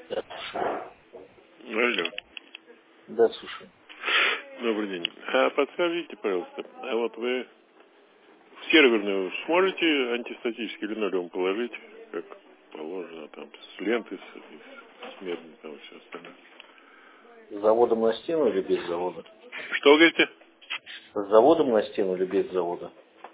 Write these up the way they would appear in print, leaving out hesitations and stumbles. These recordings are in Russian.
Да, слушаю. Алло. Да, слушаю. Добрый день. А подскажите, пожалуйста, а вот вы в серверную сможете антистатический линолеум положить, как положено, там, с ленты, с медным, там, все остальное? С заводом на стену или без завода? Что вы говорите? С заводом на стену или без завода?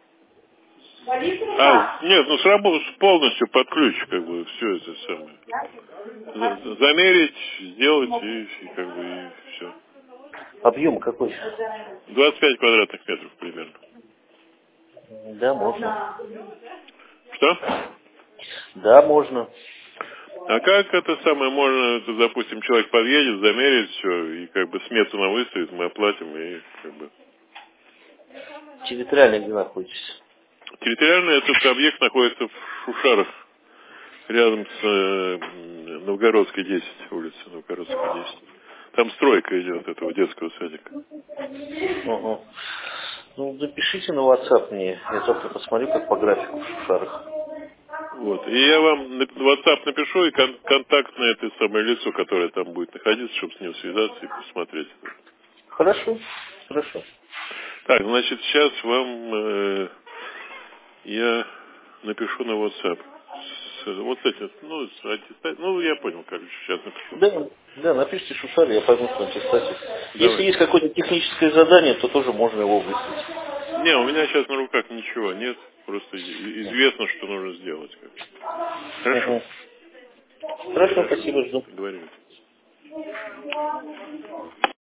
Нет, ну сработать полностью под ключ, как бы, все это самое. Замерить, сделать и как бы, и все. Объем какой? 25 квадратных метров примерно. Да, можно. Что? Да, можно. А как это самое можно, это, допустим, человек подъедет, замерит все, и как бы смету нам выставит, мы оплатим, и как бы... Территориально где находитесь? Территориально этот объект находится в Шушарах, рядом с Новгородской 10, улица Новгородская 10. Там стройка идет этого детского садика. Угу. Ну, запишите на WhatsApp мне. Я завтра посмотрю, как по графику в Шушарах. Вот. И я вам на WhatsApp напишу и контакт на это самое лицо, которое там будет находиться, чтобы с ним связаться и посмотреть. Хорошо. Хорошо. Так, значит, сейчас вам я напишу на WhatsApp. Вот эти, ну, я понял, короче, сейчас напишу. Да, да, напишите Шушары, я пойму, что антистатик. Если Давайте. есть какое-то техническое задание, то тоже можно его выслать. Не, у меня сейчас на руках ничего нет. Просто известно, что нужно сделать. Хорошо. Угу. Хорошо, Хорошо. спасибо, жду. Договорились.